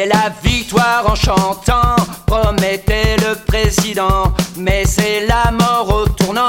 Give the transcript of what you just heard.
la victoire en chantant, promettait le président. Mais c'est la mort au tournant.